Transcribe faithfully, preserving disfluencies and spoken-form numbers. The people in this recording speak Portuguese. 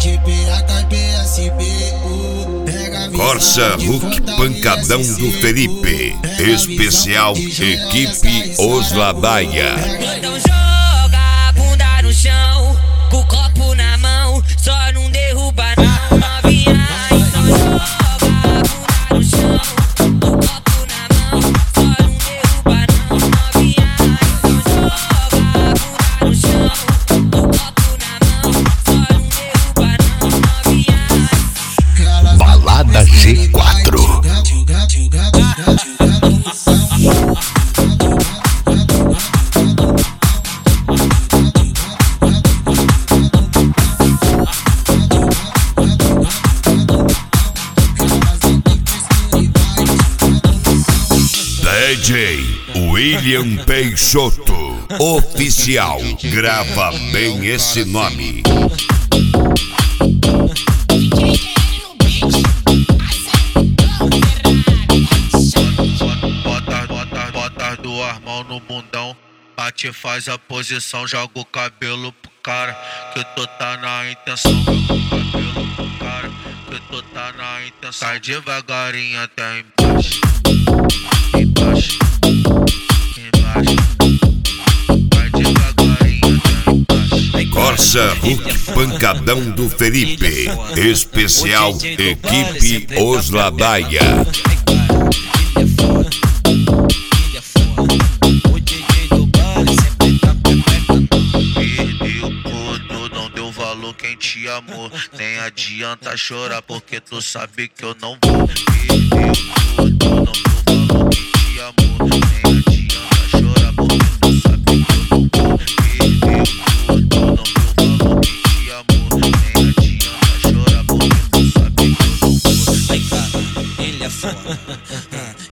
Corsa Hulk Pancadão do Felipe. Especial Equipe Oslabaia. Então joga a bunda no chão, com o copo na mão, só não derruba não, novinha. Então joga a bunda no chão, com o copo na mão, só não derruba não, novinha. Então joga a bunda no chão, com o copo na mão, só não derruba não, novinha. Balada G quatro. D J William Peixoto Oficial. Grava bem esse nome. Bota, bota, bota duas mãos no bundão, bate, faz a posição, joga o cabelo pro cara, que tu tá na intenção. Joga o cabelo pro cara, que tu tá na intenção. Sai devagarinho até embaixo, embaixo, embaixo. Vai devagarinho até embaixo. Corsa Hulk Pancadão do Felipe. Especial Equipe Oslabaia. Quem te amou, nem adianta chorar, porque tu sabe que eu não vou. Perdeu tudo, não deu valor. Quem te amou, nem adianta chorar, porque tu sabe que eu não vou. Perdeu tudo, não deu valor. Quem te amou, nem adianta chorar, porque tu sabe que eu não vou. Vem cá, ele é foda.